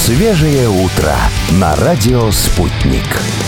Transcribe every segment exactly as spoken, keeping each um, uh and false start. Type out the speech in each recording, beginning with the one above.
Свежее утро на радио «Спутник».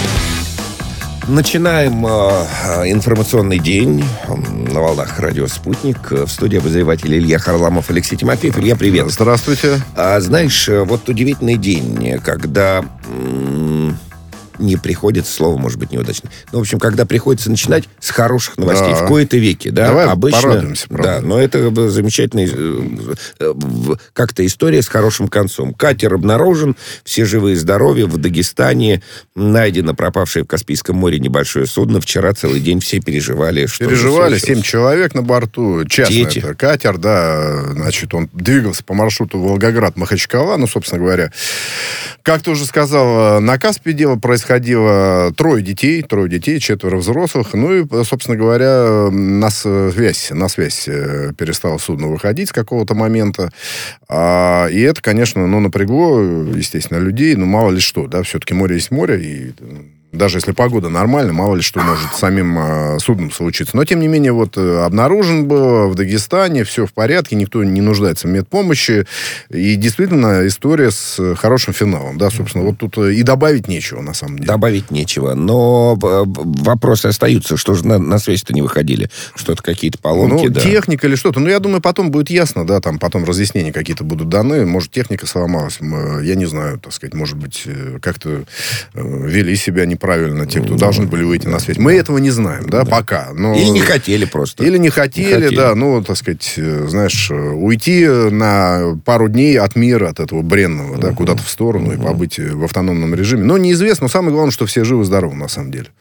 Начинаем э, информационный день на волнах радио «Спутник». В студии обозреватель Илья Харламов, Алексей Тимофеев. Илья, привет. Здравствуйте. А, знаешь, вот удивительный день, когда... М- не приходится, слово может быть неудачное. Ну, в общем, когда приходится начинать с хороших новостей. Да. В кои-то веки, да. Давай обычно, порадуемся, правда. Да, но это замечательная как-то история с хорошим концом. Катер обнаружен, все живы и здоровы. В Дагестане найдено пропавшее в Каспийском море небольшое судно. Вчера целый день все переживали, что Переживали, семь человек на борту. Частный это катер, да. Значит, он двигался по маршруту Волгоград-Махачкала. Ну, собственно говоря, как ты уже сказал, на Каспии дело происходило. Ходило трое детей, трое детей, четверо взрослых. Ну и, собственно говоря, на связь, на связь перестало судно выходить с какого-то момента. А, и это, конечно, ну, напрягло, естественно, людей. Ну, мало ли что, да, все-таки море есть море, и... Даже если погода нормальная, мало ли что может с самим э, судном случиться. Но, тем не менее, вот э, обнаружен был в Дагестане, все в порядке, никто не нуждается в медпомощи. И действительно история с хорошим финалом. Да, собственно, вот тут и добавить нечего, на самом деле. Добавить нечего. Но вопросы остаются. Что же на, на связь-то не выходили? Что-то какие-то поломки, ну, да? техника или что-то. Ну, я думаю, потом будет ясно, да, там потом разъяснения какие-то будут даны. Может, техника сломалась. Я не знаю, так сказать, может быть, как-то вели себя не правильно те, кто ну, должны были выйти на связь. Мы этого не знаем, да, да. пока. Но... Или не хотели просто. Или не хотели, не хотели, да, ну, так сказать, знаешь, уйти на пару дней от мира, от этого бренного, uh-huh. да, куда-то в сторону uh-huh. и побыть в автономном режиме. Но неизвестно, но самое главное, что все живы-здоровы, на самом деле.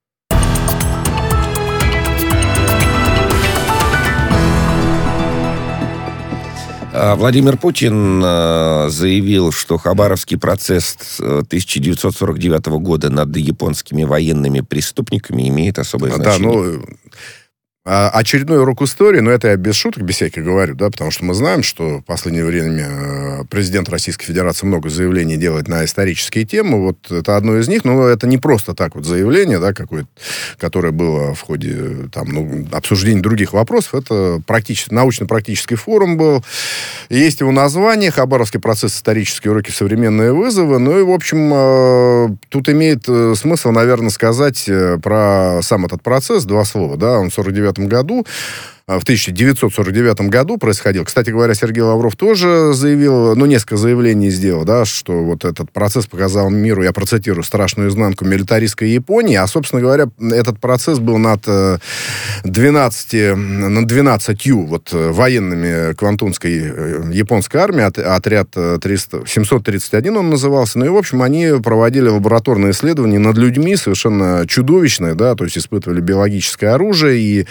Владимир Путин заявил, что Хабаровский процесс тысяча девятьсот сорок девятого года над японскими военными преступниками имеет особое значение. Да, ну... Очередной урок истории, но это я без шуток, без всяких говорю, да, потому что мы знаем, что в последнее время президент Российской Федерации много заявлений делает на исторические темы. Вот это одно из них, но это не просто так вот заявление, да, какое-то, которое было в ходе там, ну, обсуждения других вопросов. Это практически, научно-практический форум был. Есть его название «Хабаровский процесс. Исторические уроки. Современные вызовы». Ну и, в общем, тут имеет смысл, наверное, сказать про сам этот процесс два слова, да, он в сорок девятом году, в тысяча девятьсот сорок девятом году происходил. Кстати говоря, Сергей Лавров тоже заявил, ну, несколько заявлений сделал, да, что вот этот процесс показал миру, я процитирую, страшную изнанку милитаристской Японии, а, собственно говоря, этот процесс был над двенадцатью, над двенадцатью вот военными Квантунской японской армии, отряд триста, семьсот тридцать один он назывался, ну и, в общем, они проводили лабораторные исследования над людьми, совершенно чудовищные, да, то есть испытывали биологическое оружие и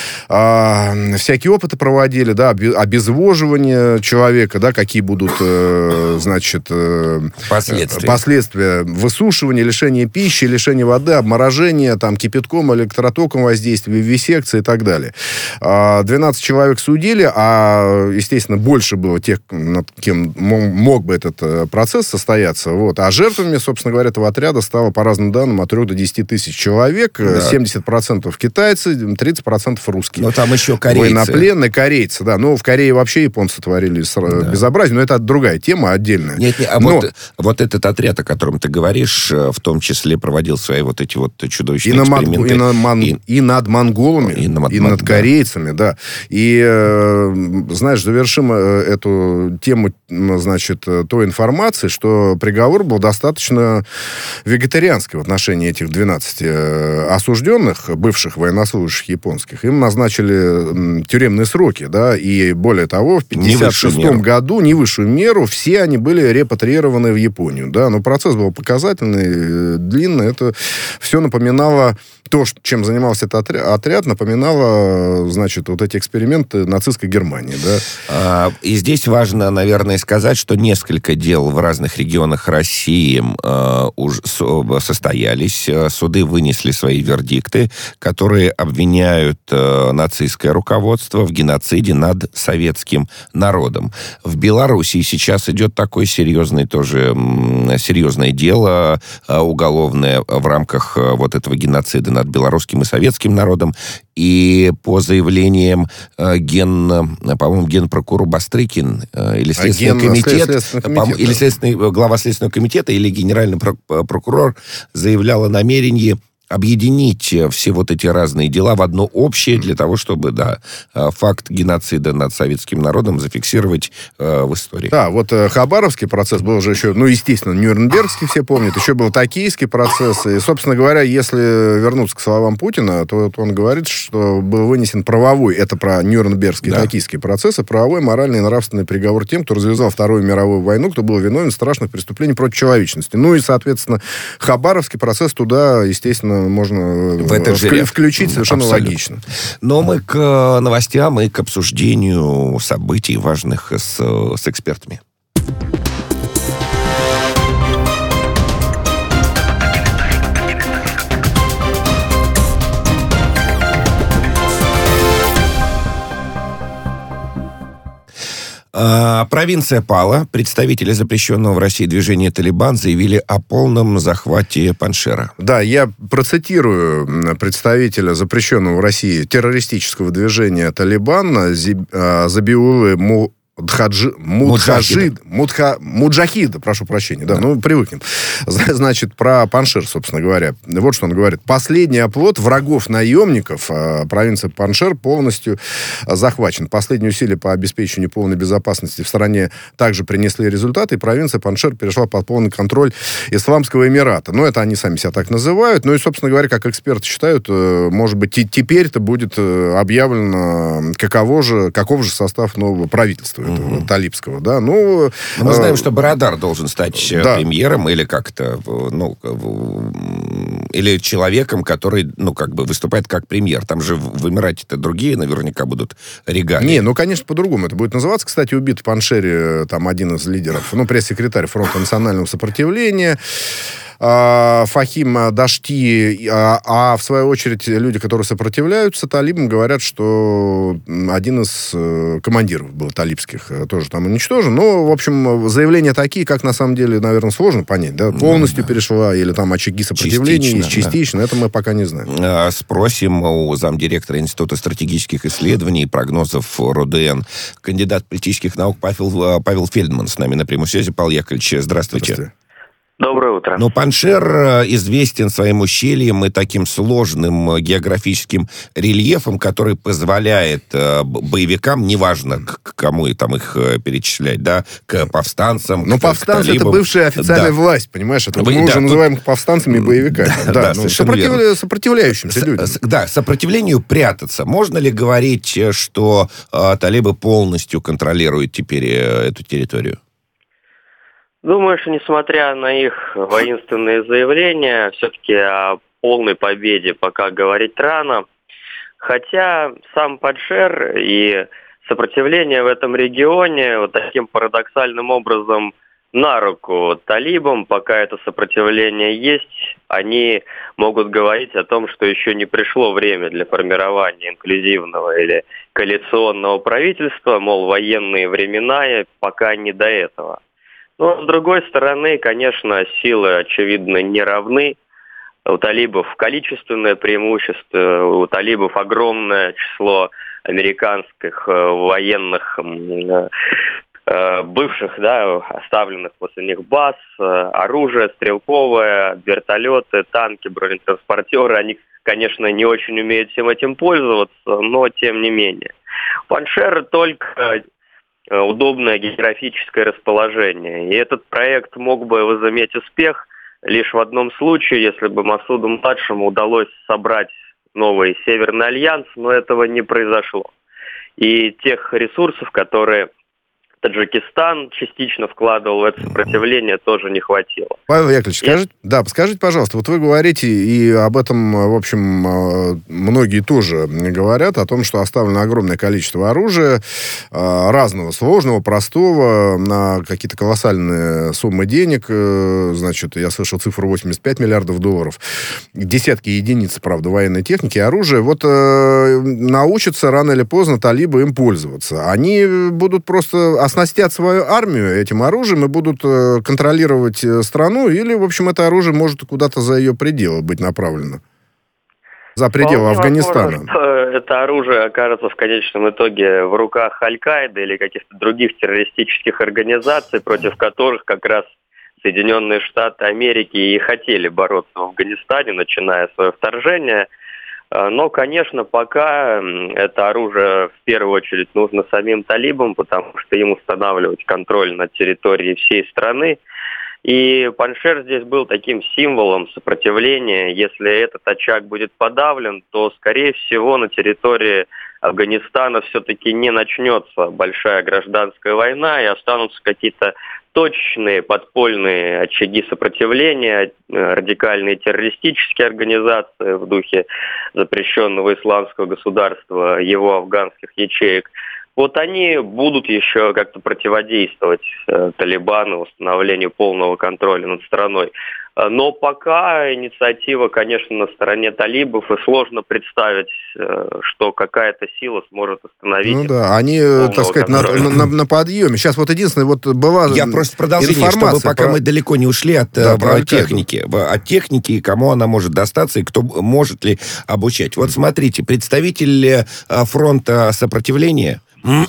всякие опыты проводили, да, обезвоживание человека, да, какие будут, э, значит, э, последствия. последствия высушивания, лишения пищи, лишения воды, обморожения, там, кипятком, электротоком воздействия, вивисекции и так далее. двенадцать человек судили, а, естественно, больше было тех, над кем мог бы этот процесс состояться, вот, а жертвами, собственно говоря, этого отряда стало, по разным данным, от трех до десяти тысяч человек, да. семьдесят процентов китайцы, тридцать процентов русские. Но там еще корейцы. Военнопленные корейцы, да. Ну, в Корее вообще японцы творили да. безобразие, но это другая тема, отдельная. Нет, нет, а но... вот, вот этот отряд, о котором ты говоришь, в том числе проводил свои вот эти вот чудовищные и эксперименты. На, и, на, мон... и... и над монголами, и, на... и над да. корейцами, да. И, э, знаешь, завершим эту тему, значит, той информацией, что приговор был достаточно вегетарианский в отношении этих двенадцати осужденных, бывших военнослужащих японских. Им назначили тюремные сроки, да, и более того, в пятьдесят шестом году, не высшую меру, все они были репатриированы в Японию, да, но процесс был показательный, длинный, это все напоминало то, чем занимался этот отряд, напоминало, значит, вот эти эксперименты нацистской Германии, да. И здесь важно, наверное, сказать, что несколько дел в разных регионах России уже состоялись, суды вынесли свои вердикты, которые обвиняют нацистское руководство в геноциде над советским народом. В Белоруссии сейчас идет такое серьезное тоже серьезное дело уголовное в рамках вот этого геноцида над белорусским и советским народом. И по заявлениям э, ген, по-моему, генпрокурор Бастрыкин э, или Следственный а комитет, Следственный комитет по, или следственный, глава Следственного комитета, или генеральный прокурор заявлял о намерении объединить все вот эти разные дела в одно общее для того, чтобы, да, факт геноцида над советским народом зафиксировать э, в истории. Да, вот э, Хабаровский процесс был же еще, ну, естественно, Нюрнбергский, все помнят, еще был Токийский процесс, и, собственно говоря, если вернуться к словам Путина, то вот он говорит, что был вынесен правовой, это про Нюрнбергский и да. Токийские процессы, правовой, моральный и нравственный приговор тем, кто развязал Вторую мировую войну, кто был виновен в страшных преступлениях против человечности. Ну и, соответственно, Хабаровский процесс туда, естественно, можно в это вклю- включить совершенно абсолютно логично. Но мы к новостям и к обсуждению событий важных с, с экспертами. А, провинция пала. Представители запрещенного в России движения «Талибан» заявили о полном захвате Паншера. Да, я процитирую представителя запрещенного в России террористического движения «Талибан» Забиулы Му... Дхаджи, Мудхажид, Мудха, Муджахида, прошу прощения, да, да, ну, привыкнем. Значит, про Паншер, собственно говоря. Вот что он говорит. Последний оплот врагов-наемников, провинция Паншер полностью захвачен. Последние усилия по обеспечению полной безопасности в стране также принесли результаты, и провинция Паншер перешла под полный контроль Исламского Эмирата. Ну, это они сами себя так называют. Ну, и, собственно говоря, как эксперты считают, может быть, теперь-то будет объявлено, каково же, каков же состав нового правительства. Этого, mm-hmm. талибского, да, ну... Мы знаем, что Бородар должен стать да. премьером или как-то, ну, или человеком, который, ну, как бы выступает как премьер. Там же в Эмирате-то другие наверняка будут регалии. Не, ну, конечно, по-другому это будет называться. Кстати, убит в Паншере там один из лидеров, ну, пресс-секретарь Фронта национального сопротивления, Фахим Дашти, а, а в свою очередь люди, которые сопротивляются талибам, говорят, что один из э, командиров был талибских тоже там уничтожен. Ну, в общем, заявления такие, как на самом деле, наверное, сложно понять, да, полностью ну, да. перешла или там очаги сопротивления, частично, частично да. это мы пока не знаем. Спросим у замдиректора Института стратегических исследований и прогнозов РОДН, кандидат политических наук Павел, Павел Фельдман с нами на прямой связи. Павел Яковлевич, здравствуйте. Здравствуйте. Доброе утро. Но Паншер известен своим ущельем и таким сложным географическим рельефом, который позволяет боевикам, неважно, к кому и там их перечислять, да, к повстанцам. Но повстанцы — это бывшая официальная да. власть, понимаешь? Это мы да, уже тут... называем их повстанцами и боевиками. Да, да, да, ну, сопротив... сопротивляющимся С, людям. Да, сопротивлению прятаться. Можно ли говорить, что э, талибы полностью контролируют теперь э, эту территорию? Думаю, что несмотря на их воинственные заявления, все-таки о полной победе пока говорить рано. Хотя сам Паншер и сопротивление в этом регионе вот таким парадоксальным образом на руку талибам, пока это сопротивление есть, они могут говорить о том, что еще не пришло время для формирования инклюзивного или коалиционного правительства, мол, военные времена, пока не до этого. Но, с другой стороны, конечно, силы, очевидно, не равны. У талибов количественное преимущество, у талибов огромное число американских военных, бывших, да, оставленных после них баз, оружие стрелковое, вертолеты, танки, бронетранспортеры. Они, конечно, не очень умеют всем этим пользоваться, но тем не менее. Паншер только... удобное географическое расположение. И этот проект мог бы возыметь успех лишь в одном случае, если бы Масуду-младшему удалось собрать новый Северный альянс, но этого не произошло. И тех ресурсов, которые Таджикистан частично вкладывал в это сопротивление, тоже не хватило. Павел Яковлевич, скажите, да, скажите, пожалуйста, вот вы говорите, и об этом, в общем, многие тоже говорят, о том, что оставлено огромное количество оружия, разного, сложного, простого, на какие-то колоссальные суммы денег, значит, я слышал цифру восемьдесят пять миллиардов долларов, десятки единиц, правда, военной техники и оружия. Вот научатся рано или поздно талибы им пользоваться. Они будут просто... оснастят свою армию этим оружием и будут э, контролировать э, страну, или, в общем, это оружие может куда-то за ее пределы быть направлено? За пределы Вполне Афганистана. возможно, что это оружие окажется в конечном итоге в руках Аль-Каиды или каких-то других террористических организаций, против которых как раз Соединенные Штаты Америки и хотели бороться в Афганистане, начиная свое вторжение. Но, конечно, пока это оружие в первую очередь нужно самим талибам, потому что им устанавливать контроль над территорией всей страны. И Паншер здесь был таким символом сопротивления. Если этот очаг будет подавлен, то, скорее всего, на территории Афганистана все-таки не начнется большая гражданская война и останутся какие-то точечные подпольные очаги сопротивления, радикальные террористические организации в духе запрещенного исламского государства, его афганских ячеек. Вот они будут еще как-то противодействовать э, Талибану, установлению полного контроля над страной. Но пока инициатива, конечно, на стороне талибов, и сложно представить, э, что какая-то сила сможет остановить. Ну да, они, так сказать, на, на, на подъеме. Сейчас вот единственное, вот была Я просто продолжение, чтобы пока про... мы далеко не ушли от да, про техники. От техники, и кому она может достаться, и кто может ли обучать. Вот смотрите, представитель фронта сопротивления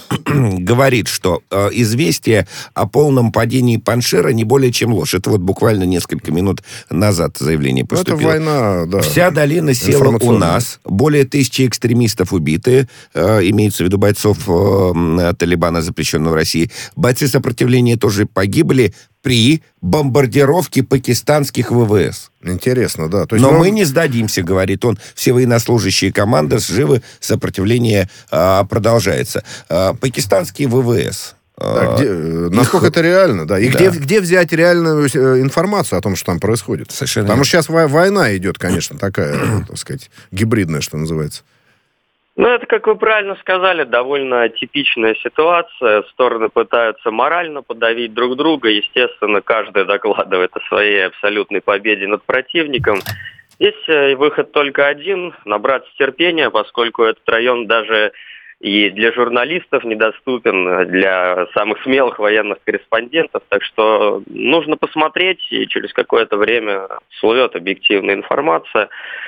говорит, что э, известие о полном падении Паншера не более чем ложь. Это вот буквально несколько минут назад заявление поступило. Это война, да. Вся долина села у нас. Более тысячи экстремистов убиты. Э, имеется в виду бойцов э, Талибана, запрещенного в России. Бойцы сопротивления тоже погибли при бомбардировке пакистанских ВВС. Интересно, да. То есть Но мы... мы не сдадимся, говорит он. Все военнослужащие команды живы, сопротивление а, продолжается. А, пакистанские ВВС. Да, где, их... Насколько это реально, да. И да. Где, где взять реальную информацию о том, что там происходит? Совершенно Потому верно. что сейчас война идет, конечно, такая, так сказать, гибридная, что называется. Ну, это, как вы правильно сказали, довольно типичная ситуация. Стороны пытаются морально подавить друг друга. Естественно, каждый докладывает о своей абсолютной победе над противником. Здесь выход только один – набраться терпения, поскольку этот район даже и для журналистов недоступен, для самых смелых военных корреспондентов. Так что нужно посмотреть, и через какое-то время всплывет объективная информация.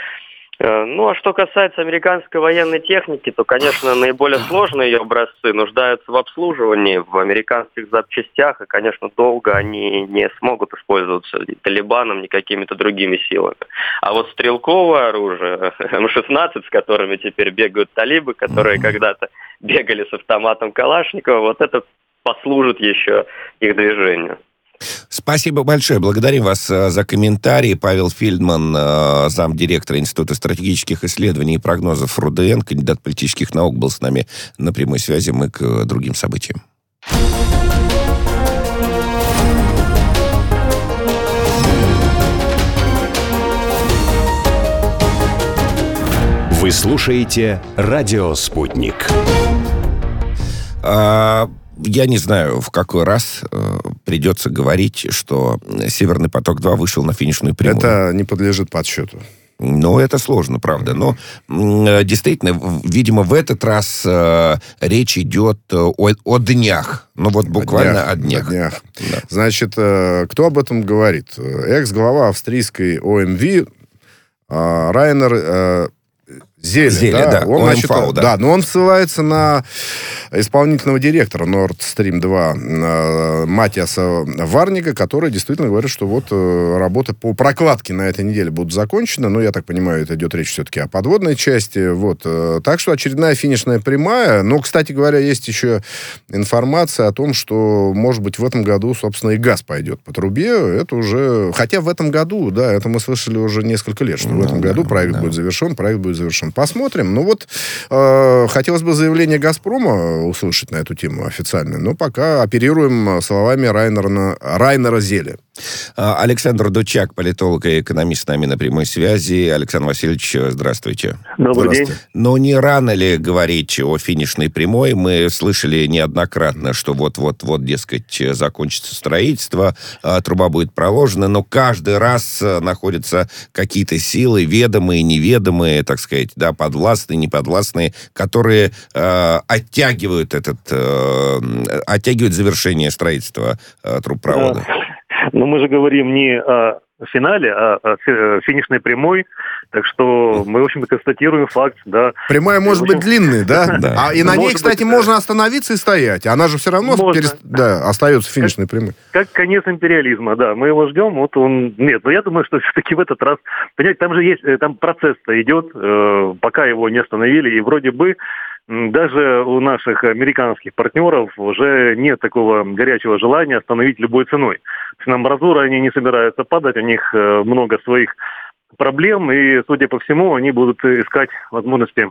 Ну, а что касается американской военной техники, то, конечно, наиболее сложные ее образцы нуждаются в обслуживании, в американских запчастях, и, конечно, долго они не смогут использоваться ни Талибаном, ни какими-то другими силами. А вот стрелковое оружие, эм шестнадцать, с которыми теперь бегают талибы, которые когда-то бегали с автоматом Калашникова, вот это послужит еще их движению. Спасибо большое. Благодарим вас за комментарии. Павел Фельдман, замдиректора Института стратегических исследований и прогнозов РУДН, кандидат политических наук, был с нами на прямой связи. Мы к другим событиям. Вы слушаете «Радио Спутник». А... Я не знаю, в какой раз э, придется говорить, что «Северный поток-два» вышел на финишную прямую. Это не подлежит подсчету. Ну, это сложно, правда. Но э, действительно, видимо, в этот раз э, речь идет о, о днях. Ну, вот буквально о днях. О днях. Да. Значит, э, кто об этом говорит? Экс-глава австрийской О Эм Ви э, Райнер... Э, Зеле, Зеле, да, да, он, значит, ОМФАУ, да. да, но он ссылается на исполнительного директора Nord Stream два Матиаса Варнига, который действительно говорит, что вот работы по прокладке на этой неделе будут закончены, но я так понимаю, это идет речь все-таки о подводной части, вот, так что очередная финишная прямая, но, кстати говоря, есть еще информация о том, что, может быть, в этом году, собственно, и газ пойдет по трубе, это уже, хотя в этом году, да, это мы слышали уже несколько лет, что в этом году проект будет завершен, проект будет завершен. Посмотрим. Ну вот, э, хотелось бы заявление «Газпрома» услышать на эту тему официально, но пока оперируем словами Райнера, Райнера Зеле. Александр Дучак, политолог и экономист, с нами на прямой связи. Александр Васильевич, здравствуйте. Добрый день. Но не рано ли говорить о финишной прямой? Мы слышали неоднократно, что вот-вот-вот, дескать, закончится строительство, труба будет проложена, но каждый раз находятся какие-то силы, ведомые, неведомые, так сказать, да, подвластные, неподвластные, которые э, оттягивают этот, э, оттягивают завершение строительства э, трубопровода. Но мы же говорим не о в финале, а, а финишной прямой. Так что мы, в общем-то, констатируем факт, да. Прямая может общем... быть длинной, да? Да. А, и на может ней, кстати, быть, можно остановиться и стоять. Она же все равно перест... да, остается финишной прямой. Как конец империализма, да. Мы его ждем, вот он... Нет, но я думаю, что все-таки в этот раз... Понимаете, там же есть... Там процесс-то идет, э, пока его не остановили, и вроде бы даже у наших американских партнеров уже нет такого горячего желания остановить любой ценой. На амбразуры они не собираются падать, у них э, много своих проблем, и, судя по всему, они будут искать возможности,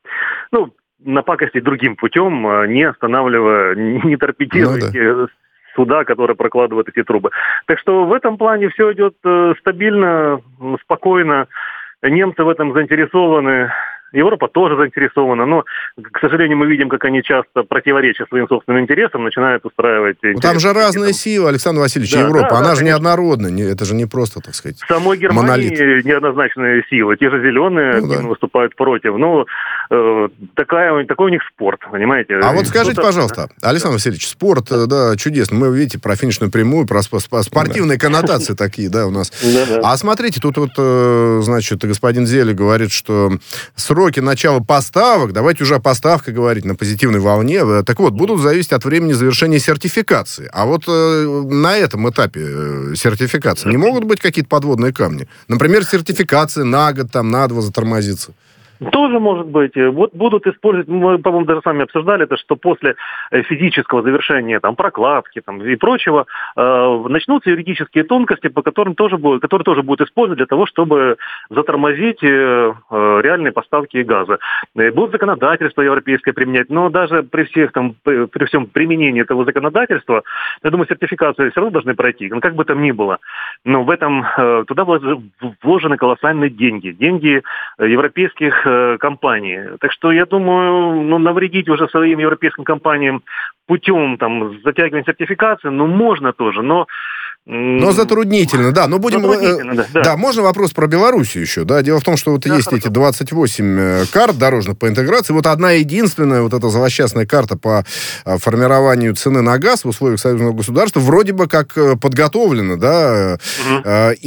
ну, напакостить другим путем, не останавливая, не торпедируя ну, да. суда, которые прокладывают эти трубы. Так что в этом плане все идет стабильно, спокойно. Немцы в этом заинтересованы. Европа тоже заинтересована, но, к сожалению, мы видим, как они часто, противоречия своим собственным интересам, начинают устраивать... Ну, там же разные силы, Александр Васильевич, да, Европа, да, она да, же неоднородная, не, это же не просто, так сказать, в самой Германии монолит. Неоднозначные силы, те же зеленые ну, да. выступают против, но э, такая, такой у них спорт, понимаете? А вот скажите, ну, пожалуйста, да. Александр Васильевич, спорт, да, чудесно, мы, видите, про финишную прямую, про спортивные да. коннотации такие, да, у нас. А смотрите, тут вот, значит, господин Зеле говорит, что сроки начала поставок, давайте уже о поставках говорить на позитивной волне, так вот, будут зависеть от времени завершения сертификации. А вот э, на этом этапе э, сертификации не могут быть какие-то подводные камни? Например, сертификация на год, там, на два затормозится. Тоже может быть. Вот будут использовать, мы, по-моему, даже сами обсуждали это, что после физического завершения там, прокладки там, и прочего э, начнутся юридические тонкости, по которым тоже будут, которые тоже будут использовать для того, чтобы затормозить э, реальные поставки газа. Будут законодательство европейское применять, но даже при всех там, при всем применении этого законодательства, я думаю, сертификацию все равно должны пройти, ну, как бы там ни было. Но в этом э, туда вложены колоссальные деньги. Деньги европейских компании. Так что, я думаю, ну, навредить уже своим европейским компаниям путем там, затягивания сертификации, ну, можно тоже, но... Но затруднительно, да. Но будем... Затруднительно, да, да. да, можно вопрос про Белоруссию еще, да? Дело в том, что вот да, есть хорошо. Эти двадцать восемь карт дорожных по интеграции. Вот одна единственная вот эта злосчастная карта по формированию цены на газ в условиях союзного государства вроде бы как подготовлена, да? Угу.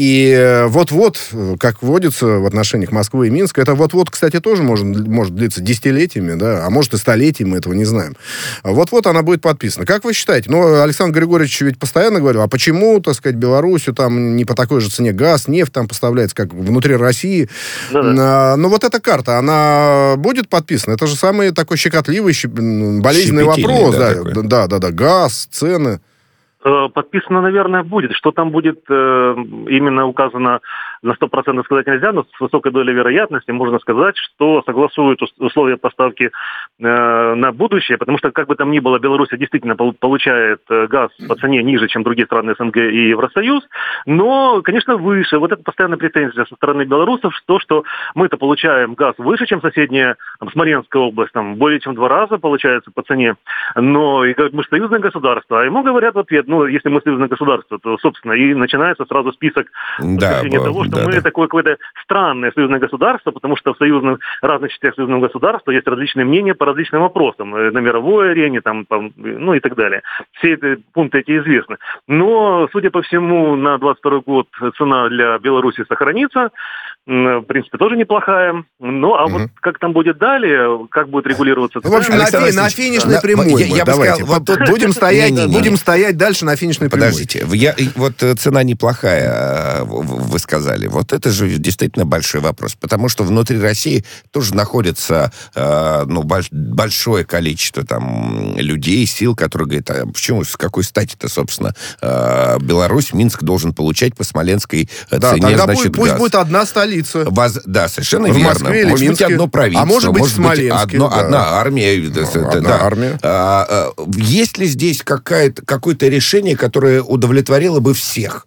И вот-вот, как водится в отношениях Москвы и Минска, это вот-вот, кстати, тоже может, может длиться десятилетиями, да? А может и столетиями, мы этого не знаем. Вот-вот она будет подписана. Как вы считаете? Ну, Александр Григорьевич ведь постоянно говорил, а почему, так сказать, Белоруссию там не по такой же цене газ, нефть там поставляется, как внутри России. Да-да. Но вот эта карта, она будет подписана? Это же самый такой щекотливый, болезненный вопрос. Да, да, да, да, да, газ, цены. Подписано, наверное, будет. Что там будет э, именно указано на сто процентов сказать нельзя, но с высокой долей вероятности можно сказать, что согласуют условия поставки э, на будущее, потому что, как бы там ни было, Беларусь действительно получает газ по цене ниже, чем другие страны СНГ и Евросоюз, но, конечно, выше. Вот это постоянная претензия со стороны белорусов, то, что мы-то получаем газ выше, чем соседняя там, Смоленская область, там, более чем в два раза получается по цене, но и мы же союзное государство, а ему говорят в ответ, ну, если мы союзное государство, то, собственно, и начинается сразу список да, того, что да, мы да. такое какое-то странное союзное государство, потому что в союзных, разных частях союзного государства есть различные мнения по различным вопросам, на мировой арене, там, там, ну и так далее. Все эти пункты эти известны. Но, судя по всему, на двадцать второй год цена для Беларуси сохранится, в принципе, тоже неплохая. Ну, а угу. вот как там будет далее, как будет регулироваться цена... В общем, на, фи- на финишной прямой. Я, я бы сказал, вот тут будем стоять, не, не, не, будем не. стоять дальше на финишной прямой. Подождите, я, вот цена неплохая, вы сказали. Вот это же действительно большой вопрос, потому что внутри России тоже находится ну, большое количество там людей, сил, которые говорят, а почему, с какой стати-то, собственно, Беларусь, Минск должен получать по смоленской да, цене, тогда значит, будет, пусть газ. будет одна столица. Воз... Да, совершенно в верно. Москве, может Минске, быть, одно правительство. А может быть, может быть одно, да. одна армия. Ну, одна да. армия. А, а, есть ли здесь какая-то, какое-то решение, которое удовлетворило бы всех?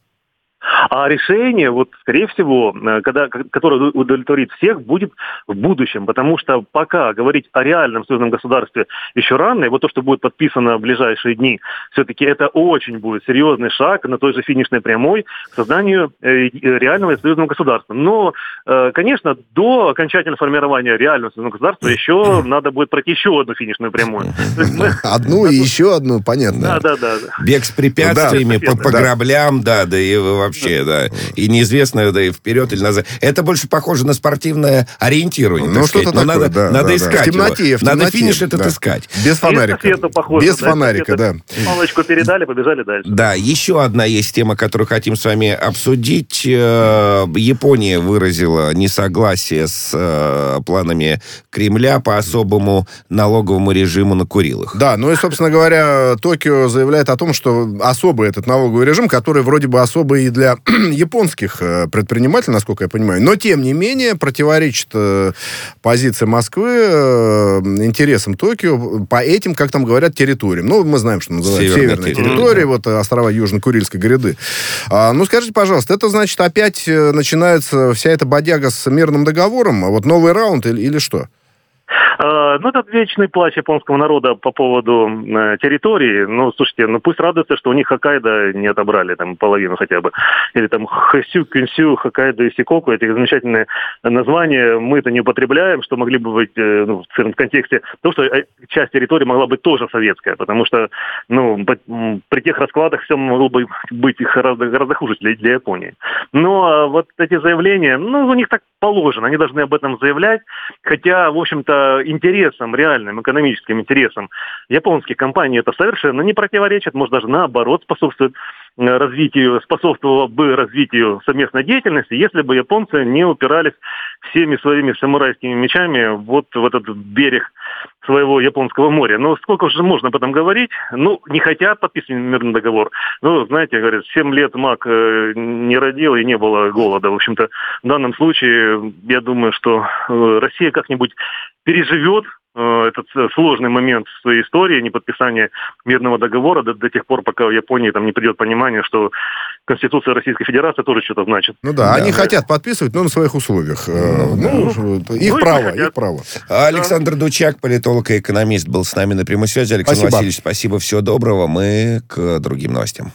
А решение, вот, скорее всего, когда, которое удовлетворит всех, будет в будущем. Потому что пока говорить о реальном союзном государстве еще рано, и вот то, что будет подписано в ближайшие дни, все-таки это очень будет серьезный шаг на той же финишной прямой к созданию реального союзного государства. Но, конечно, до окончательного формирования реального союзного государства еще надо будет пройти еще одну финишную прямую. Одну и еще одну, понятно. Да, да, да. Бег с препятствиями по граблям, да, да, и вообще... такая, да. И неизвестно, да, и вперед или назад. Это больше похоже на спортивное ориентирование, ну, так сказать. такое, надо, да, надо да, искать да. В темноте, его. в темноте, надо финиш этот да. искать. Без фонарика. Похоже, Без да, фонарика, да. Палочку передали, побежали дальше. Да, еще одна есть тема, которую хотим с вами обсудить. Япония выразила несогласие с э, планами Кремля по особому налоговому режиму на Курилах. Да, ну и, собственно говоря, Токио заявляет о том, что особый этот налоговый режим, который вроде бы особый и для японских предпринимателей, насколько я понимаю, но, тем не менее, противоречит э, позиции Москвы э, интересам Токио по этим, как там говорят, территориям. Ну, мы знаем, что называется северная, северная территория, территория, вот острова Южно-Курильской гряды. А, ну, скажите, пожалуйста, это значит опять начинается вся эта бодяга с мирным договором? Вот новый раунд или, или что? Ну, это вечный плач японского народа по поводу э, территории. Ну, слушайте, ну пусть радуются, что у них Хоккайдо не отобрали, там, половину хотя бы. Или там Хэсю, Кюнсю, Хоккайдо и Сикоку. Эти замечательные названия мы-то не употребляем, что могли бы быть, э, ну, в контексте того, что часть территории могла быть тоже советская, потому что, ну, при тех раскладах все могло бы быть гораздо, гораздо хуже для, для Японии. Но вот эти заявления, ну, у них так положено, они должны об этом заявлять, хотя, в общем-то, интересам, реальным экономическим интересам японских компаний это совершенно не противоречит, может даже наоборот способствует развитию, способствовало бы развитию совместной деятельности, если бы японцы не упирались всеми своими самурайскими мечами вот в этот берег своего японского моря. Ну, сколько же можно об этом говорить? Ну, не хотят подписывать мирный договор. Ну, знаете, говорят, семь лет маг э, не родил и не было голода. В общем-то, в данном случае, я думаю, что э, Россия как-нибудь переживет э, этот сложный момент в своей истории, неподписания мирного договора до, до тех пор, пока в Японии там не придет понимание, что Конституция Российской Федерации тоже что-то значит. Ну да, да, они хотят подписывать, но на своих условиях. Ну, ну, ну, их ну, право, их право. Александр да. Дучак, политолог и экономист, был с нами на прямой связи. Александр спасибо. Васильевич, спасибо, всего доброго. Мы к другим новостям.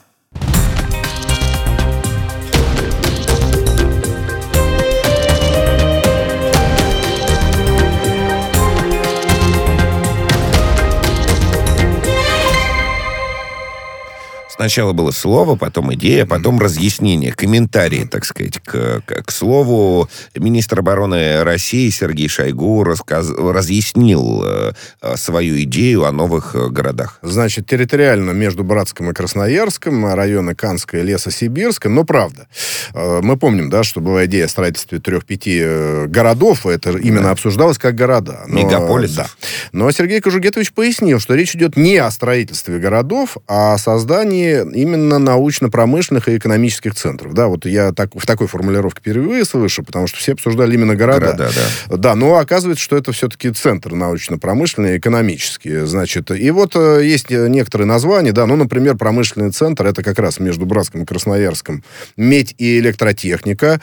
Сначала было слово, потом идея, потом разъяснение, комментарии, так сказать, к, к, к слову. Министр обороны России Сергей Шойгу рассказ, разъяснил э, свою идею о новых городах. Значит, территориально между Братском и Красноярском, районы Канска и Лесосибирска, но правда. Э, мы помним, да, что была идея о строительстве трех-пяти э, городов, это именно да. обсуждалось как города. Но, мегаполисов. Да. Но Сергей Кожугетович пояснил, что речь идет не о строительстве городов, а о создании именно научно-промышленных и экономических центров. Да, вот я так, в такой формулировке впервые слышу, потому что все обсуждали именно города. Города, да. Да, но оказывается, что это все-таки центр научно-промышленный и экономический. Значит, и вот э, есть некоторые названия, да, ну, например, промышленный центр, это как раз между Братском и Красноярском, медь и электротехника,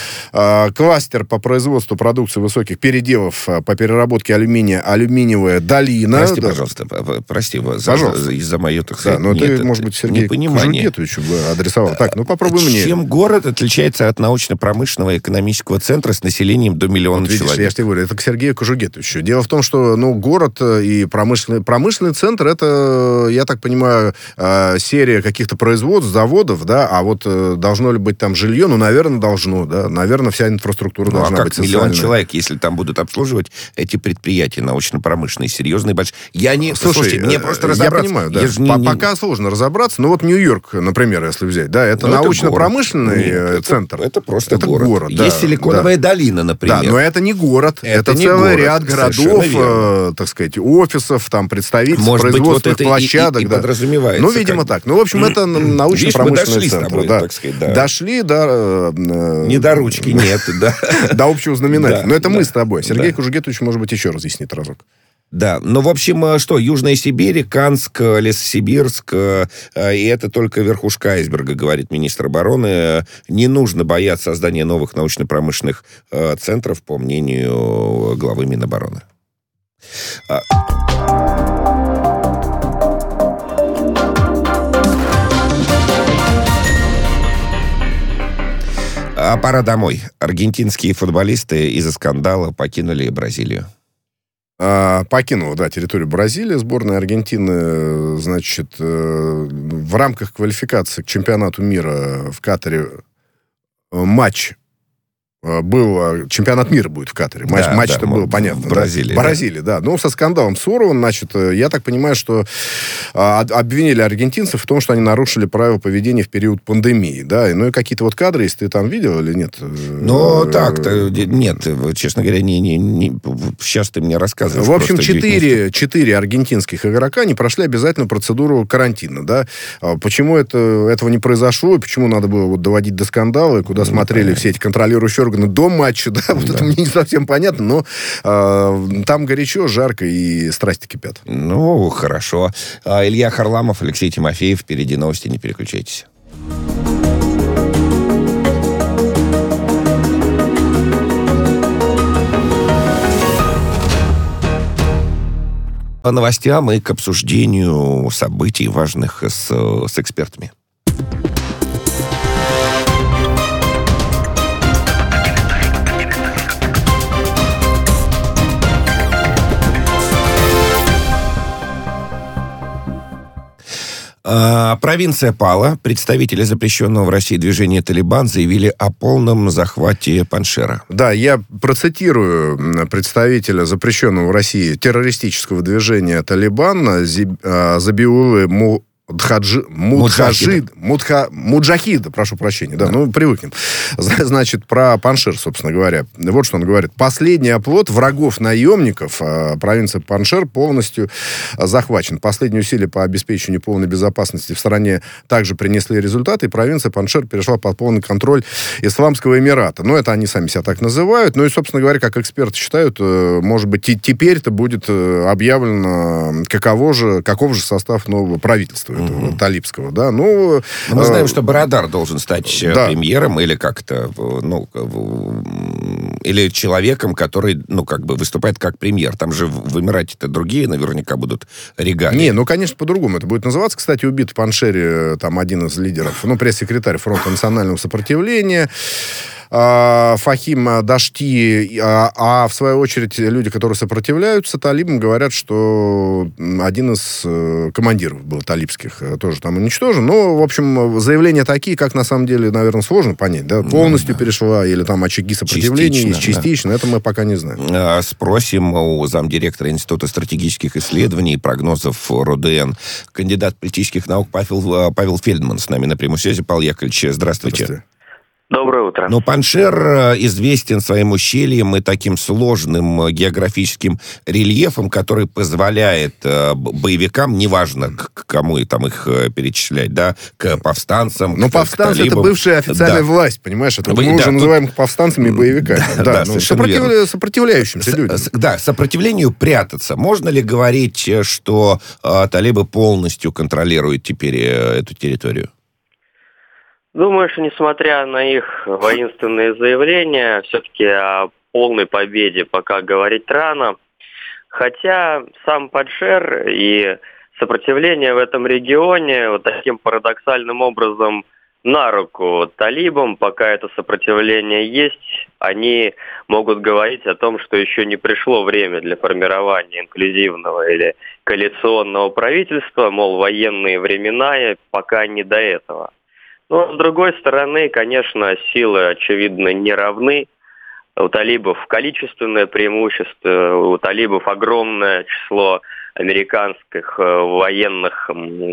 э, кластер по производству продукции высоких переделов по переработке алюминия, алюминиевая долина. Прости, да. пожалуйста, прости, пожалуйста. За, за мою, так сказать, да, но это, может быть, Сергей Кожугетовичу адресовал. Так, ну попробуй Чем мне. Чем город отличается от научно-промышленного и экономического центра с населением до миллиона вот видишь, человек? Я же тебе говорю, это к Сергею Кожугетовичу. Дело в том, что ну, город и промышленный, промышленный центр, это, я так понимаю, серия каких-то производств, заводов, да, а вот должно ли быть там жилье? Ну, наверное, должно, да. Наверное, вся инфраструктура ну, должна а как быть социальная. Миллион человек, если там будут обслуживать эти предприятия научно-промышленные, серьезные, большие. Я не... Слушай, Слушайте, мне просто разобраться. Я понимаю, да. Я не, не... Пока сложно разобраться, но вот Нью-Йорк, например, если взять, да, это ну, научно-промышленный это центр. Это, это просто это город. город да, Есть Силиконовая да. долина, например. Да, но это не город. Это, это целый город. ряд городов, э, так сказать, офисов, там, представительств, Может производственных быть, вот площадок. И, и, и да. подразумевается. Ну, видимо, как... так. Ну, в общем, это научно-промышленный центр. Тобой, да. так сказать, да. Дошли до... Э, не до ручки, нет. До общего знаменателя. Но это мы с тобой. Сергей Кожугетович, может быть, еще разъяснит разок. Да, ну, в общем, что, Южная Сибирь, Канск, Лесосибирск, и это только верхушка айсберга, говорит министр обороны. Не нужно бояться создания новых научно-промышленных центров, по мнению главы Минобороны. А пора домой. Аргентинские футболисты из-за скандала покинули Бразилию. Покинула, да, территорию Бразилии. Сборная Аргентины, значит, в рамках квалификации к чемпионату мира в Катаре матч был, чемпионат мира будет в Катаре. Матч, да, матч-то да, был, понятно. В Бразилии. Да? Бразилии, да. Ну, со скандалом с Уровым, значит, я так понимаю, что а, обвинили аргентинцев в том, что они нарушили правила поведения в период пандемии, да. Ну, и какие-то вот кадры, если ты там видел или нет? Ну, так-то, нет, честно говоря, не, не, не, сейчас ты мне рассказываешь. В общем, четыре, четыре аргентинских игрока не прошли обязательно процедуру карантина, да. Почему это, этого не произошло, и почему надо было вот доводить до скандала, и куда ну, смотрели понятно. Все эти контролирующие органы до матча, да, вот да. это мне не совсем понятно, но э, там горячо, жарко и страсти кипят. Ну, хорошо. Илья Харламов, Алексей Тимофеев, впереди новости, не переключайтесь. По новостям и к обсуждению событий важных с, с экспертами. А, провинция пала. Представители запрещенного в России движения «Талибан» заявили о полном захвате Паншера. Да, я процитирую представителя запрещенного в России террористического движения «Талибан» Забиулы Му... Дхаджи, Мудхажид, Мудха, Муджахида, прошу прощения, да, да, ну, привыкнем. Значит, про Паншер, собственно говоря. Вот что он говорит. Последний оплот врагов-наемников, провинция Паншер полностью захвачен. Последние усилия по обеспечению полной безопасности в стране также принесли результаты, и провинция Паншер перешла под полный контроль Исламского Эмирата. Ну, это они сами себя так называют. Ну, и, собственно говоря, как эксперты считают, может быть, теперь-то будет объявлено, каково же, каков же состав нового правительства. Этого угу. талибского, да, ну... Мы э, знаем, что Бородар должен стать да. премьером или как-то, ну, или человеком, который, ну, как бы выступает как премьер. Там же в Эмирате-то другие наверняка будут регалии. Не, ну, конечно, по-другому это будет называться. Кстати, убит в Паншере там один из лидеров, ну, пресс-секретарь Фронта национального сопротивления, Фахим Дашти, а, а в свою очередь люди, которые сопротивляются талибам, говорят, что один из э, командиров был талибских тоже там уничтожен. Ну, в общем, заявления такие, как на самом деле, наверное, сложно понять, да, полностью ну, да. перешла или там очаги сопротивления частично, есть частично, да. это мы пока не знаем. Спросим у замдиректора Института стратегических исследований и прогнозов РОДН, кандидат политических наук Павел, Павел Фельдман с нами на прямой связи. Павел Яковлевич, здравствуйте. Здравствуйте. Доброе утро. Но Паншер известен своим ущельем и таким сложным географическим рельефом, который позволяет боевикам, неважно, к кому и там их перечислять, да, к повстанцам. Но повстанцы — это бывшая официальная да. власть, понимаешь? Это Вы, мы да, уже тут... называем их повстанцами и боевиками. Да, да, да, ну, сопротив... сопротивляющимся С, людям. Да, сопротивлению прятаться. Можно ли говорить, что э, талибы полностью контролируют теперь э, эту территорию? Думаю, что несмотря на их воинственные заявления, все-таки о полной победе пока говорить рано. Хотя сам Паншер и сопротивление в этом регионе вот таким парадоксальным образом на руку талибам, пока это сопротивление есть, они могут говорить о том, что еще не пришло время для формирования инклюзивного или коалиционного правительства, мол, военные времена, и пока не до этого. Но, с другой стороны, конечно, силы, очевидно, не равны. У талибов количественное преимущество, у талибов огромное число американских военных,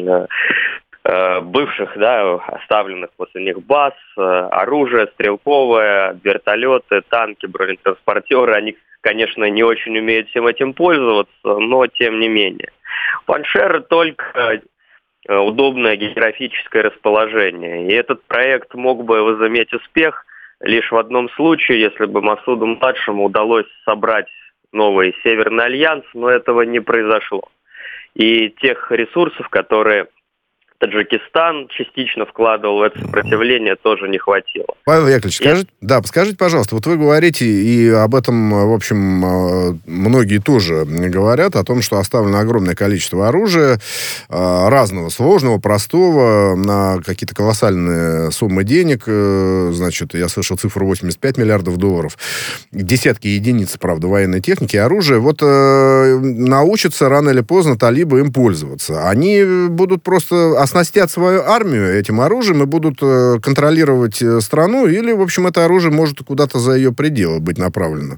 бывших, да, оставленных после них баз, оружие стрелковое, вертолеты, танки, бронетранспортеры. Они, конечно, не очень умеют всем этим пользоваться, но тем не менее. Паншер только... удобное географическое расположение. И этот проект мог бы возыметь успех лишь в одном случае, если бы Масуду-младшему удалось собрать новый Северный альянс, но этого не произошло. И тех ресурсов, которые Таджикистан частично вкладывал в это сопротивление, тоже не хватило. Павел Яковлевич, и... скажите, да, скажите, пожалуйста, вот вы говорите, и об этом, в общем, многие тоже говорят, о том, что оставлено огромное количество оружия, разного, сложного, простого, на какие-то колоссальные суммы денег. Значит, я слышал цифру восемьдесят пять миллиардов долларов. Десятки единиц, правда, военной техники и оружия. Вот научатся рано или поздно талибы им пользоваться. Они будут просто оснастят свою армию этим оружием и будут э, контролировать э, страну, или, в общем, это оружие может куда-то за ее пределы быть направлено?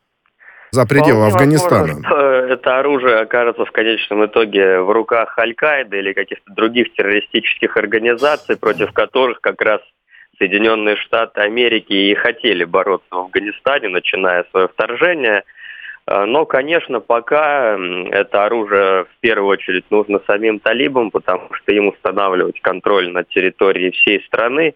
За пределы Вполне Афганистана. возможно, что это оружие окажется в конечном итоге в руках Аль-Каиды или каких-то других террористических организаций, против которых как раз Соединенные Штаты Америки и хотели бороться в Афганистане, начиная свое вторжение. Но, конечно, пока это оружие в первую очередь нужно самим талибам, потому что им устанавливать контроль над территорией всей страны.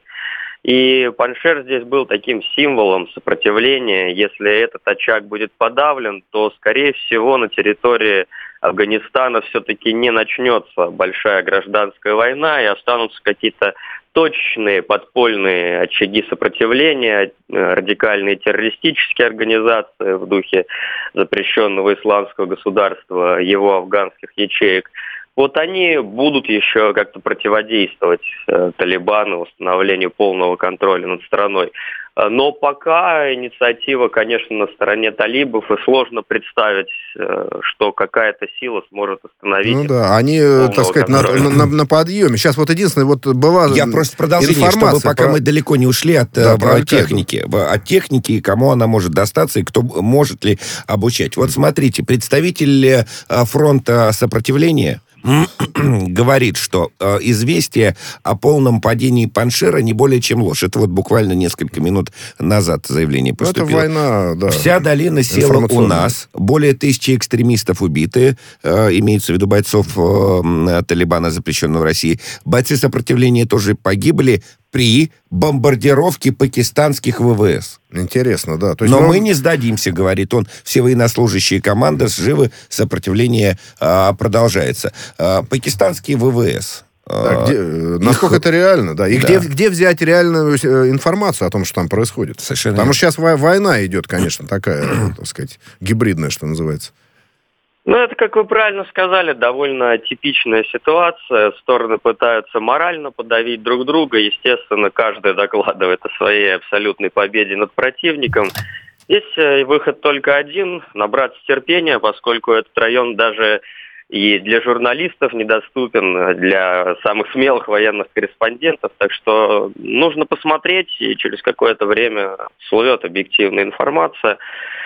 И Паншер здесь был таким символом сопротивления. Если этот очаг будет подавлен, то, скорее всего, на территории Афганистана все-таки не начнется большая гражданская война и останутся какие-то точные подпольные очаги сопротивления, радикальные террористические организации в духе запрещенного исламского государства, его афганских ячеек. Вот они будут еще как-то противодействовать э, Талибану, установлению полного контроля над страной. Но пока инициатива, конечно, на стороне талибов, и сложно представить, э, что какая-то сила сможет остановить. Ну да, они, так сказать, на, на, на подъеме. Сейчас вот единственное, вот была Я просто продолжение, чтобы пока про... мы далеко не ушли от да, про техники. От техники, и кому она может достаться, и кто может ли обучать. Вот смотрите, представитель фронта сопротивления говорит, что э, известие о полном падении Паншера не более чем ложь. Это вот буквально несколько минут назад заявление поступило. Это война, да. Вся долина села у нас. Более тысячи экстремистов убиты. Э, имеется в виду бойцов э, Талибана, запрещенного в России. Бойцы сопротивления тоже погибли при бомбардировке пакистанских ВВС. Интересно, да. То есть Но мы... мы не сдадимся, говорит он. Все военнослужащие команды живы, сопротивление а, продолжается. А, пакистанские ВВС. Да, где, насколько их... это реально, да. И да. Где, где взять реальную информацию о том, что там происходит? Совершенно. Потому что сейчас война идет, конечно, такая, так сказать, гибридная, что называется. Ну, это, как вы правильно сказали, довольно типичная ситуация. Стороны пытаются морально подавить друг друга. Естественно, каждый докладывает о своей абсолютной победе над противником. Здесь выход только один – набраться терпения, поскольку этот район даже и для журналистов недоступен, для самых смелых военных корреспондентов. Так что нужно посмотреть, и через какое-то время всплывет объективная информация.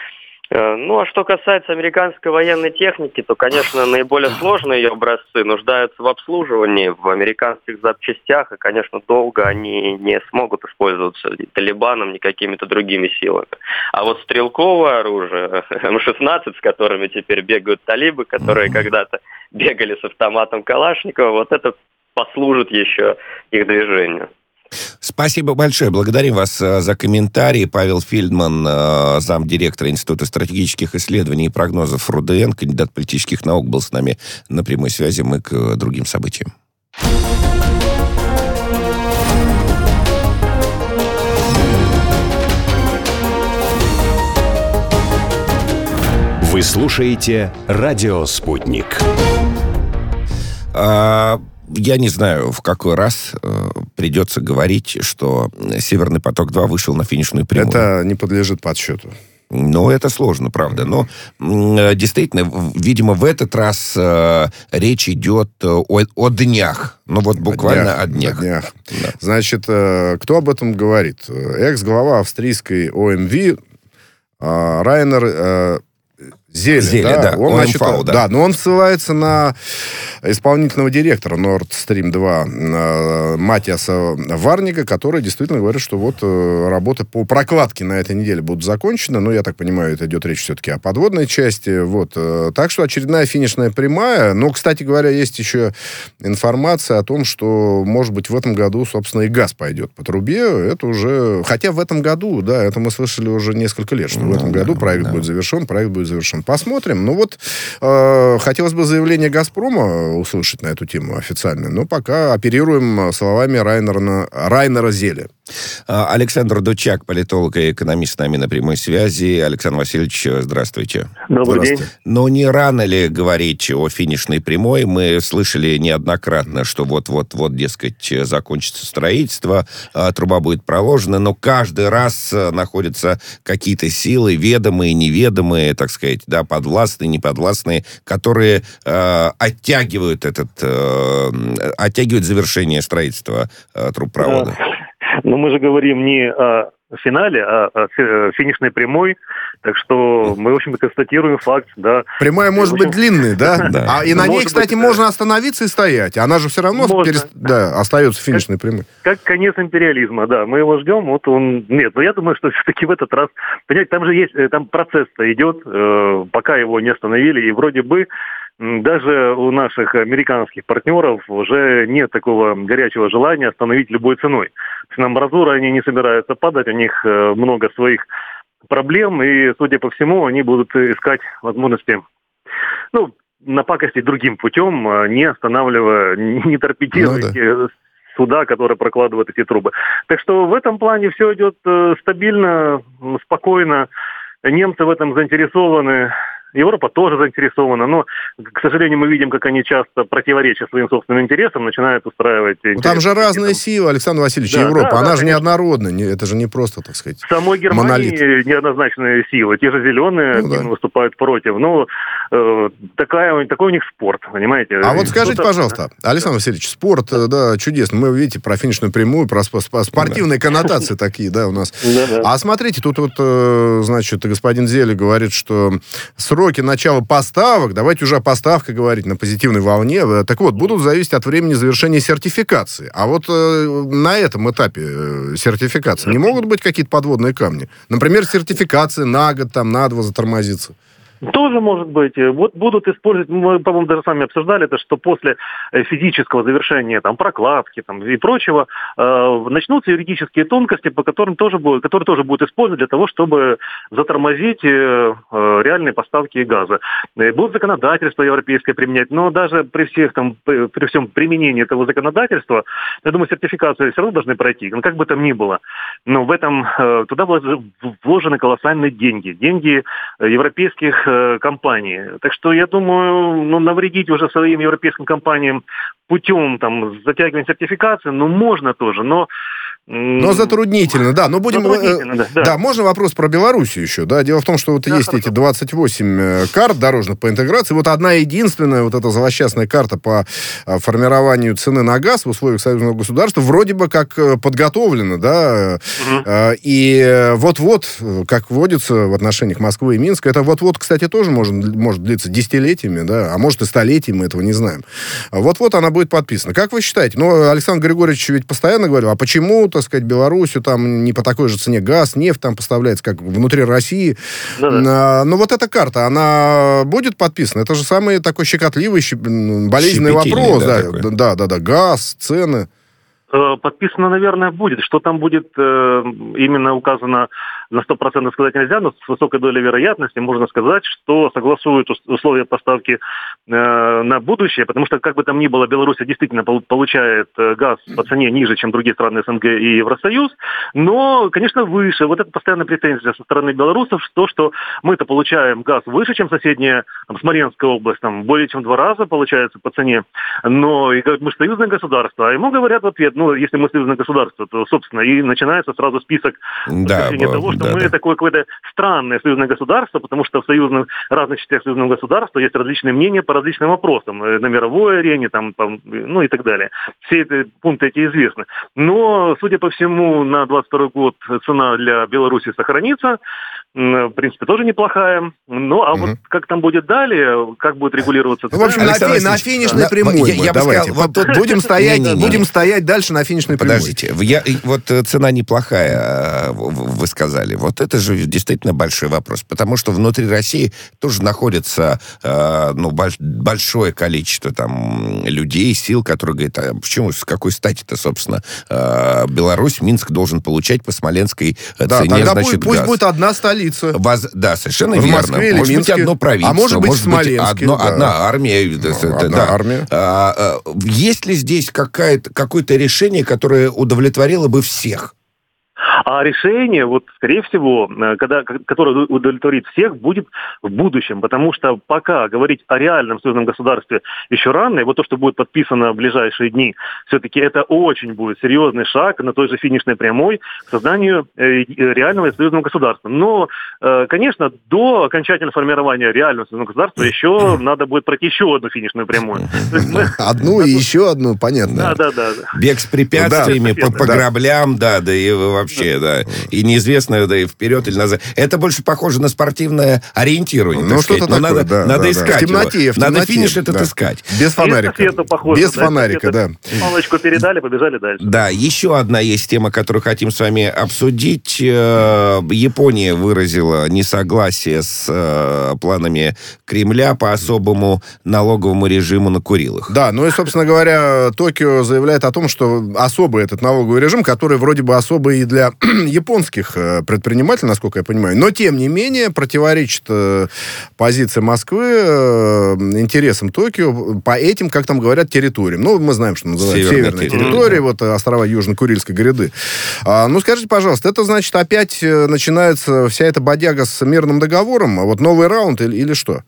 Ну, а что касается американской военной техники, то, конечно, наиболее сложные ее образцы нуждаются в обслуживании, в американских запчастях, и, конечно, долго они не смогут использоваться ни Талибаном, ни какими-то другими силами. А вот стрелковое оружие, эм шестнадцать, с которыми теперь бегают талибы, которые когда-то бегали с автоматом Калашникова, вот это послужит еще их движению. Спасибо большое. Благодарим вас за комментарии. Павел Фельдман, замдиректора Института стратегических исследований и прогнозов РУДН, кандидат политических наук, был с нами на прямой связи. Мы к другим событиям. Вы слушаете «Радио Спутник». А... Я не знаю, в какой раз э, придется говорить, что «Северный поток-два» вышел на финишную прямую. Это не подлежит подсчету. Ну, это сложно, правда. Но э, действительно, видимо, в этот раз э, речь идет о, о днях. Ну, вот буквально о днях. О днях. О днях. Да. Значит, э, кто об этом говорит? Экс-глава австрийской О Эм Ви э, Райнер... Э, Зеле, Зеле, да, да, он, ОМВ, значит, да. да, но он ссылается на исполнительного директора Nord Stream два Матиаса Варнига, который действительно говорит, что вот работы по прокладке на этой неделе будут закончены, но я так понимаю, это идет речь все-таки о подводной части, вот, так что очередная финишная прямая, но, кстати говоря, есть еще информация о том, что, может быть, в этом году, собственно, и газ пойдет по трубе, это уже, хотя в этом году, да, это мы слышали уже несколько лет, что ну, в этом да, году проект да. будет завершен, проект будет завершен. Посмотрим. Ну вот, э, хотелось бы заявление «Газпрома» услышать на эту тему официально, но пока оперируем словами Райнера, Райнера Зеле. Александр Дучак, политолог и экономист, с нами на прямой связи. Александр Васильевич, здравствуйте. Добрый день. Но не рано ли говорить о финишной прямой? Мы слышали неоднократно, что вот-вот-вот, дескать, закончится строительство, труба будет проложена, но каждый раз находятся какие-то силы, ведомые, неведомые, так сказать, да, подвластные, неподвластные, которые э, оттягивают этот, э, оттягивают завершение строительства э, трубопровода. Да. Но мы же говорим не о финале, а о финишной прямой. Так что мы, в общем-то, констатируем факт, да. Прямая может общем... быть длинной, да? да. А и на ней, кстати, быть, можно да. остановиться и стоять. Она же все равно перест... да, остается финишной прямой. Как конец империализма, да. Мы его ждем, вот он... Нет, но я думаю, что все-таки в этот раз... Понимаете, там же есть... Там процесс-то идет, э, пока его не остановили, и вроде бы даже у наших американских партнеров уже нет такого горячего желания остановить любой ценой. На амбразуры они не собираются падать, у них много своих проблем, и, судя по всему, они будут искать возможности, ну, напакостить другим путем, не останавливая, не торпедируя ну, да. суда, которые прокладывают эти трубы. Так что в этом плане все идет стабильно, спокойно. Немцы в этом заинтересованы. Европа тоже заинтересована, но, к сожалению, мы видим, как они часто, противоречия своим собственным интересам, начинают устраивать... Ну, там же разные силы, Александр Васильевич, да, Европа, да, она да, же неоднородная, не, это же не просто, так сказать, в самой Германии монолит. Неоднозначные силы, те же зеленые ну, да. выступают против, но э, такая, такой у них спорт, понимаете? А вот скажите, Кто-то... пожалуйста, Александр Васильевич, спорт, да, чудесно, мы, видите, про финишную прямую, про спортивные да. коннотации такие, да, у нас. А смотрите, тут вот, значит, господин Зеле говорит, что сроки начала поставок, давайте уже о поставках говорить на позитивной волне, так вот, будут зависеть от времени завершения сертификации. А вот э, на этом этапе э, сертификации не могут быть какие-то подводные камни? Например, сертификация на год, там, на два затормозится. Тоже может быть. Вот будут использовать, мы, по-моему, даже сами обсуждали это, что после физического завершения там, прокладки там, и прочего э, начнутся юридические тонкости, по которым тоже будет, которые тоже будут использовать для того, чтобы затормозить э, реальные поставки газа. И будут законодательство европейское применять, но даже при всех там, при всем применении этого законодательства, я думаю, сертификацию все равно должны пройти, ну, как бы там ни было. Но в этом э, туда вложены колоссальные деньги. Деньги европейских компании. Так что, я думаю, ну, навредить уже своим европейским компаниям путем там, затягивания сертификации, ну, можно тоже, но... Но затруднительно, да. Но будем... Затруднительно, да, да. да, можно вопрос про Белоруссию еще, да. Дело в том, что вот да, есть хорошо. Эти двадцать восемь карт дорожных по интеграции. Вот одна единственная вот эта злосчастная карта по формированию цены на газ в условиях союзного государства вроде бы как подготовлена, да. Угу. И вот-вот, как водится в отношениях Москвы и Минска, это вот-вот, кстати, тоже может, может длиться десятилетиями, да, а может и столетиями, мы этого не знаем. Вот-вот она будет подписана. Как вы считаете? Ну, Александр Григорьевич ведь постоянно говорил, а почему, так сказать, Белоруссию там не по такой же цене газ, нефть там поставляется, как внутри России. Да-да. Но вот эта карта, она будет подписана? Это же самый такой щекотливый, болезненный вопрос. Да, да, да, да, да, газ, цены. Подписано, наверное, будет. Что там будет э, именно указано на сто процентов сказать нельзя, но с высокой долей вероятности можно сказать, что согласуют условия поставки э, на будущее, потому что, как бы там ни было, Беларусь действительно получает газ по цене ниже, чем другие страны СНГ и Евросоюз, но, конечно, выше. Вот это постоянная претензия со стороны белорусов, то, что мы-то получаем газ выше, чем соседняя там, Смоленская область, там более чем в два раза получается по цене, но и мы же союзное государство, а ему говорят в ответ, ну, если мы союзное государство, то, собственно, и начинается сразу список да, того, что да, мы да. такое какое-то странное союзное государство, потому что в союзных, разных частях союзного государства есть различные мнения по различным вопросам, на мировой арене, там, там, ну и так далее. Все эти пункты эти известны. Но, судя по всему, на двадцать второй год цена для Беларуси сохранится, в принципе, тоже неплохая. Ну, а угу. вот как там будет далее, как будет регулироваться цена... В общем, на, фи- на финишной да. прямой. Я, я давайте. Сказал, вот, будем, стоять, не, не, не. будем стоять дальше на финишной прямой. Подождите, я, вот цена неплохая, вы сказали. Вот это же действительно большой вопрос. Потому что внутри России тоже находится ну, большое количество там, людей, сил, которые говорят, а почему, с какой стати-то, собственно, Беларусь, Минск должен получать по смоленской да, цене, тогда значит, пусть, пусть газ. будет одна столица. Воз... Да, совершенно в верно. Москве может Минске, быть, одно правительство. А может быть, может быть одно, да. одна армия. Ну, одна да. армия. А, а, есть ли здесь какая-то, какое-то решение, которое удовлетворило бы всех? А решение, вот, скорее всего, когда, которое удовлетворит всех, будет в будущем, потому что пока говорить о реальном союзном государстве еще рано, и вот то, что будет подписано в ближайшие дни, все-таки это очень будет серьезный шаг на той же финишной прямой к созданию реального союзного государства. Но, конечно, до окончательного формирования реального союзного государства еще надо будет пройти еще одну финишную прямую. Одну и еще одну, понятно. Да, да, да. Бег с препятствиями по, по граблям, да, да, и вообще, да. И неизвестно, да, и вперед или назад. Это больше похоже на спортивное ориентирование. Ну, что-то такое, надо, да. Надо да, искать да. В темноте, его. в темноте. Надо финиш этот да. искать. Без фонарика. Похоже, Без да, фонарика, да. Палочку передали, побежали дальше. Да, еще одна есть тема, которую хотим с вами обсудить. Япония выразила несогласие с планами Кремля по особому налоговому режиму на Курилах. Да, ну и, собственно говоря, Токио заявляет о том, что особый этот налоговый режим, который вроде бы особый и для японских предпринимателей, насколько я понимаю, но, тем не менее, противоречит позиции Москвы интересам Токио по этим, как там говорят, территориям. Ну, мы знаем, что называется северная территория, вот острова Южно-Курильской гряды. А, ну, скажите, пожалуйста, это, значит, опять начинается вся эта бодяга с мирным договором? Вот новый раунд или, или что?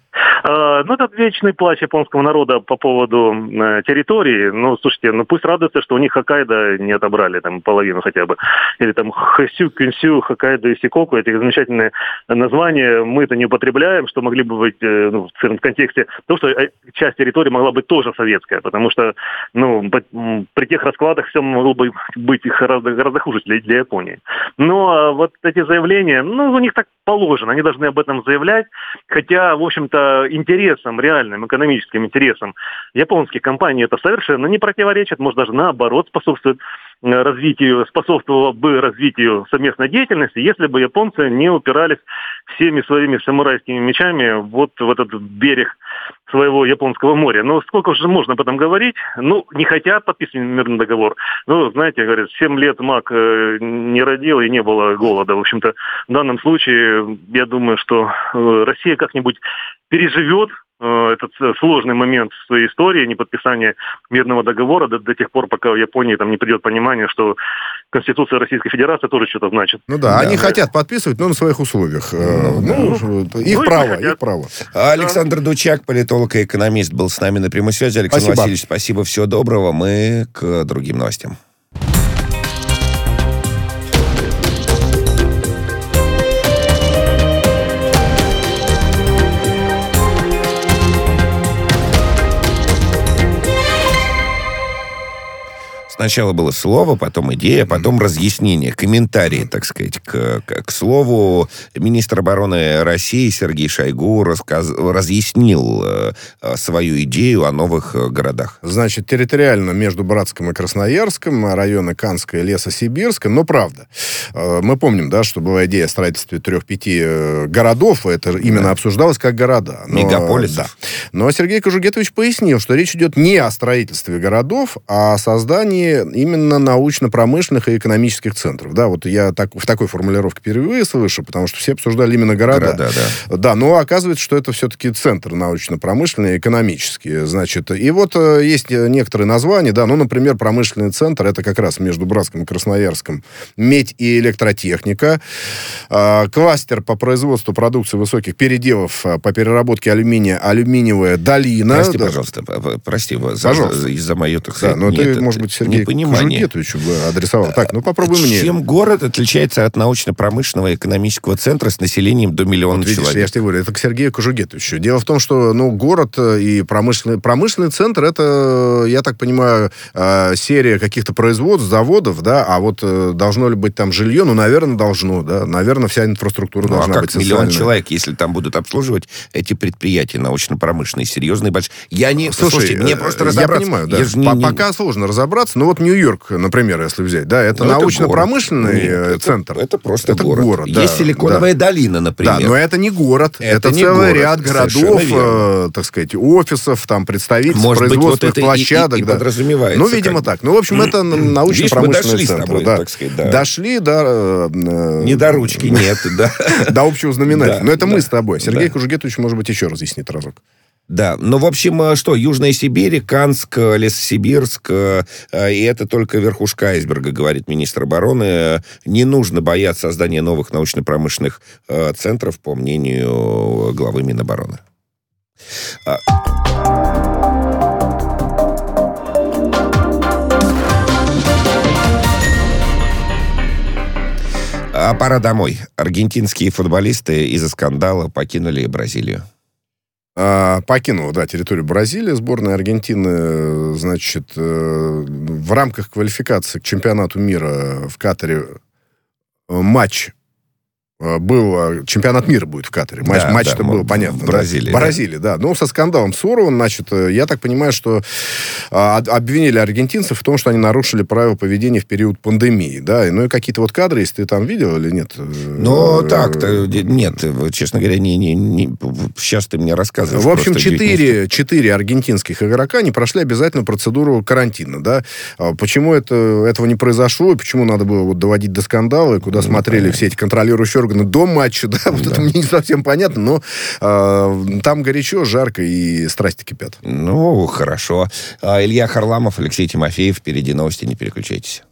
Ну, это вечный плач японского народа по поводу э, территории. Ну, слушайте, ну пусть радуются, что у них Хоккайдо не отобрали, там, половину хотя бы. Или там Хэсю, Кюнсю, Хоккайдо и Сикоку. Эти замечательные названия мы-то не употребляем, что могли бы быть, э, ну, в контексте того, что часть территории могла быть тоже советская, потому что, ну, при тех раскладах все могло бы быть гораздо, гораздо хуже для, для Японии. Но вот эти заявления, ну, у них так положено, они должны об этом заявлять, хотя, в общем-то, интересам, реальным экономическим интересам японских компаний это совершенно не противоречит, может даже наоборот способствует развитию, способствовало бы развитию совместной деятельности, если бы японцы не упирались всеми своими самурайскими мечами вот в этот берег своего Японского моря. Ну, сколько же можно об этом говорить? Ну, не хотят подписывать мирный договор. Ну, знаете, говорят, семь лет маг не родил и не было голода. В общем-то, в данном случае, я думаю, что Россия как-нибудь переживет этот сложный момент в своей истории, неподписание мирного договора до, до тех пор, пока в Японии там не придет понимание, что Конституция Российской Федерации тоже что-то значит. Ну да, да они да. хотят подписывать, но на своих условиях. Ну, ну, ну, их ну, право, их право. Александр Дучак, политолог и экономист, был с нами на прямой связи. Александр спасибо. Васильевич, спасибо, всего доброго. Мы к другим новостям. Сначала было слово, потом идея, потом разъяснение, комментарии, так сказать, к, к, к слову. Министр обороны России Сергей Шойгу рассказ, разъяснил э, свою идею о новых городах. Значит, территориально между Братском и Красноярском, районы Канска и Лесосибирска, но правда. Э, мы помним, да, что была идея о строительстве трех-пяти э, городов, это именно да. обсуждалось как города. Но, мегаполисов. Да. Но Сергей Кожугетович пояснил, что речь идет не о строительстве городов, а о создании именно научно-промышленных и экономических центров. Да, вот я так, в такой формулировке впервые слышу, потому что все обсуждали именно города. Города, да. Да, но оказывается, что это все-таки центр научно-промышленный и экономический. Значит, и вот есть некоторые названия, да, ну, например, промышленный центр, это как раз между Братском и Красноярском, медь и электротехника, кластер по производству продукции высоких переделов по переработке алюминия, алюминиевая долина. Прости, да. пожалуйста, прости, пожалуйста. За, из-за мою, так сказать, да, но ты, может быть, Сергей Кожугетовичу адресовал. Так, ну попробуй мне. Чем город отличается от научно-промышленного и экономического центра с населением до миллиона вот, видишь, человек? Я же тебе говорю, это к Сергею Кожугетовичу. Дело в том, что ну, город и промышленный, промышленный центр, это, я так понимаю, серия каких-то производств, заводов, да, а вот должно ли быть там жилье? Ну, наверное, должно, да. Наверное, вся инфраструктура ну, должна а как быть миллион социальная. человек, если там будут обслуживать эти предприятия научно-промышленные, серьезные, большие? Я не... Слушай, Слушайте, мне просто разобраться. Я понимаю, да. Я не, не... Пока сложно разобраться, но вот Нью-Йорк, например, если взять, да, это ну, научно-промышленный это центр. Это, это просто это город. город да, Есть Силиконовая да. долина, например. Да, но это не город. Это, это не целый город. Ряд городов, э, так сказать, офисов, там, представительств, может производственных быть, вот площадок. И, и, и да. подразумевается. Ну, видимо, так. Ну, в общем, это научно-промышленный центр. Тобой, да. так сказать, да. Дошли до... Э, не до ручки, нет. До общего знаменателя. Но это мы с тобой. Сергей Кожугетович, может быть, еще разъяснит разок. Да, ну, в общем, что, Южная Сибирь, Канск, Лессибирск, и это только верхушка айсберга, говорит министр обороны. Не нужно бояться создания новых научно-промышленных центров, по мнению главы Минобороны. А пора домой. Аргентинские футболисты из-за скандала покинули Бразилию. А, покинула, да, территорию Бразилии. Сборная Аргентины, значит, в рамках квалификации к чемпионату мира в Катаре матч был, чемпионат мира будет в Катаре. Матч, да, матч-то да, было понятно. В Бразилии. Да? В Бразилии, да. да. Ну, со скандалом Суровым, значит, я так понимаю, что а, обвинили аргентинцев в том, что они нарушили правила поведения в период пандемии, да. Ну, и какие-то вот кадры, если ты там видел или нет? Ну, так-то, нет, честно говоря, не, не, не, сейчас ты мне рассказываешь. В общем, четыре, четыре аргентинских игрока не прошли обязательно процедуру карантина, да. Почему это, этого не произошло, и почему надо было вот доводить до скандала, и куда ну, смотрели понятно. Все эти контролирующие органы до матча, да, вот да. Это мне не совсем понятно, но э, там горячо, жарко и страсти кипят. Ну, хорошо. Илья Харламов, Алексей Тимофеев, впереди новости, не переключайтесь.